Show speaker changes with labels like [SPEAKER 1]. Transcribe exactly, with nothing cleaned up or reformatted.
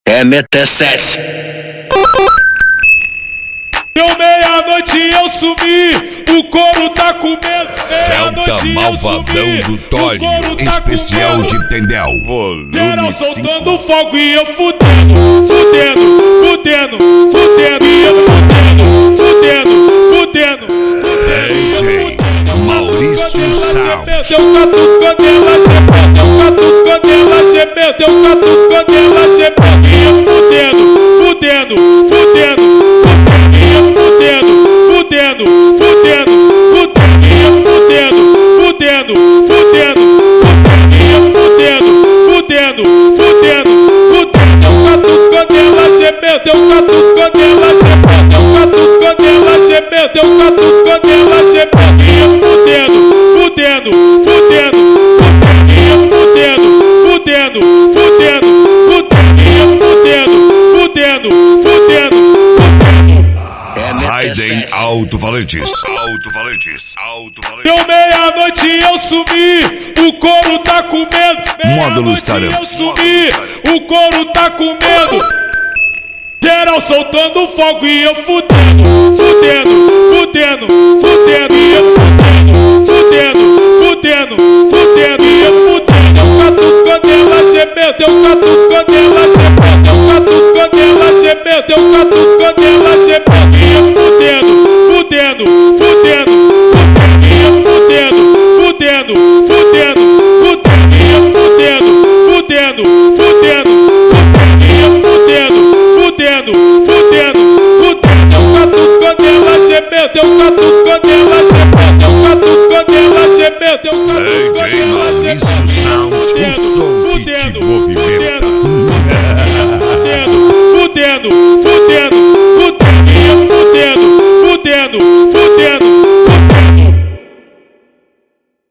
[SPEAKER 1] M T sete.
[SPEAKER 2] Deu meia-noite eu sumi, o couro tá com medo.
[SPEAKER 3] Celta Malvadão do Tório, especial de Tendel.
[SPEAKER 2] Geral soltando fogo e eu fudendo, fudendo, fudendo, fudendo, e eu fudendo, fudendo, fudendo.
[SPEAKER 3] D J Maurício Sound.
[SPEAKER 2] Deu catucando ela gemendo, deu catucando ela gemendo, deu catucando ela gemendo, e eu fudendo, fudendo, fudendo. Fudendo, fudendo, fudendo, ia fudendo, fudendo, fudendo, ia fudendo, fudendo, fudendo, fudendo. Deu catucando ela gemendo, deu catucando ela gemendo, deu catucando ela gemendo, deu catucando ela gemendo, ia fudendo, fudendo, fudendo, ia fudendo, fudendo, fudendo, fudendo, ia fudendo, fudendo, fudendo.
[SPEAKER 3] Raiden Alto-Falantes, Alto-Falantes, Alto-Falantes.
[SPEAKER 2] Deu meia-noite eu sumi, o couro tá com medo.
[SPEAKER 3] Módulos
[SPEAKER 2] Meia-noite eu
[SPEAKER 3] Tarantos.
[SPEAKER 2] sumi, o couro tá com medo. Geral soltando fogo e eu fudendo, fudendo, fudendo, fudendo, e eu fudendo, fudendo, fudendo, fudendo, e eu fudendo. Deu catucando ela gemendo, deu catucando ela gemendo.